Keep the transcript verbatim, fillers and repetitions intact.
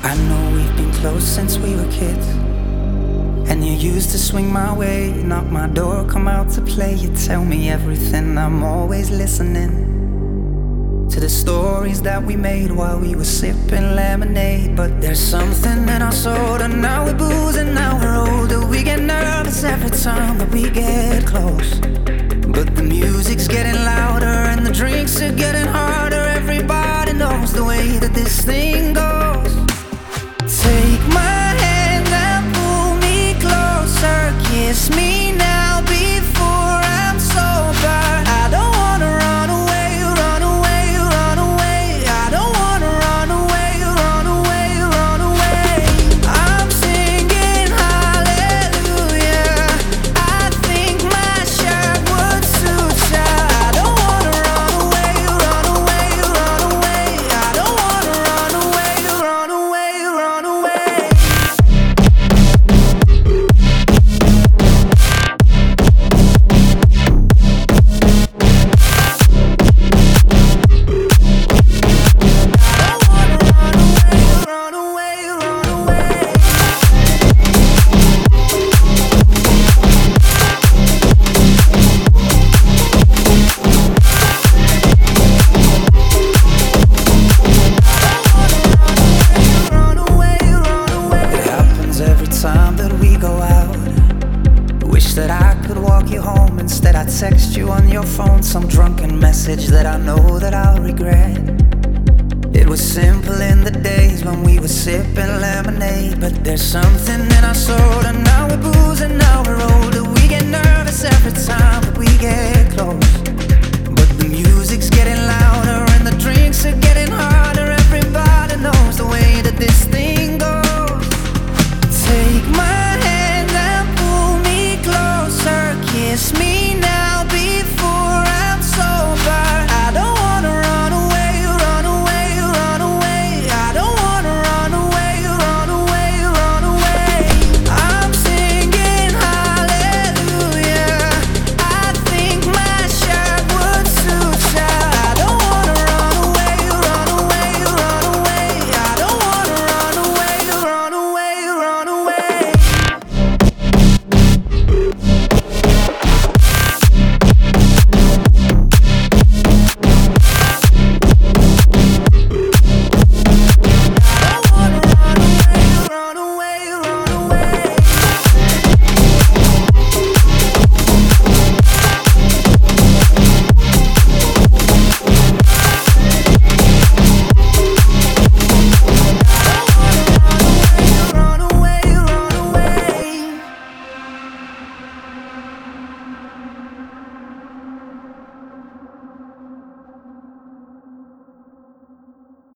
I know we've been close since we were kids, and you used to swing my way, knock my door, come out to play. You tell me everything, I'm always listening to the stories that we made while we were sipping lemonade. But there's something in our soul, and now we're boozing, now we're older. We get nervous every time that we get close, but the music's getting louder and the drinks are getting harder. Everybody knows the way that this thing goes. Take my hand and pull me closer, kiss me now before I'm sober. I don't wanna run away, run away, run away. I don't wanna run away, run away, run away. I'm singing hallelujah. I think my shirt would suit ya. I don't wanna run away, run away, run away. I don't wanna run away, run away, run away. Run away, run away. Run away, run away. It happens every time that we go out. Wish that I could walk you home. Instead I text you on your phone some drunken message that I know that I'll regret. It was simple in the days when we were sipping lemonade, but there's something in our soul, and now we're boozing, now we're older. We get nervous every time